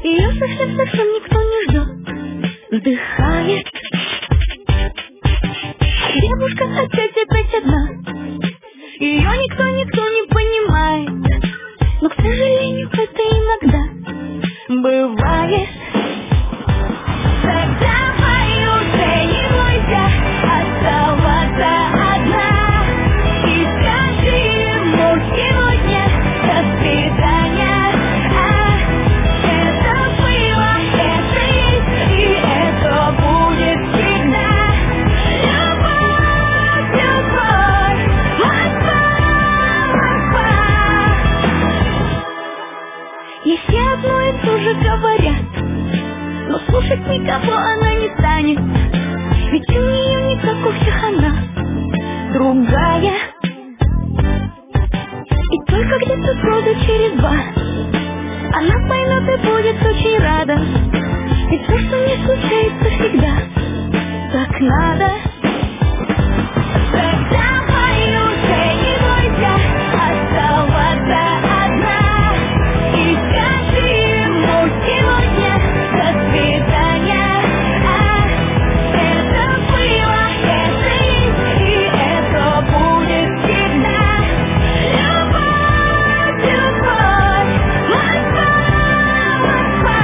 Ее совсем никто не ждет. Вздыхает. Девушка опять одна. Ее никто не понимает. Но, к сожалению, это иногда бывает. Так давай уже не бойся оставаться одна. И скажи ему сегодня до свидания. Это было, это есть, и это будет всегда. Любовь, любовь, Москва, Москва. И все одно и то же говорят, но слушать никого она не станет. Ведь у нее не как у всех она другая. И только где-то года через 2 она поймет и будет очень рада. Ведь то, что не случается всегда, так надо. Так давай уже не бойся оставаться одна. И скажи ему сегодня до свидания. Это было, это есть, и это будет всегда. Любовь, любовь, Москва, Москва.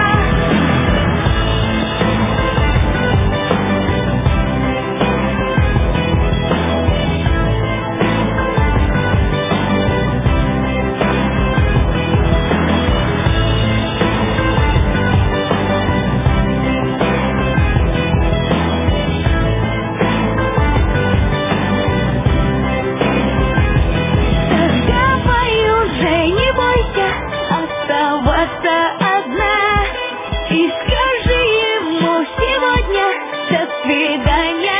Так давай уже не бойся оставаться одна. И скажи ему сегодня до свидания.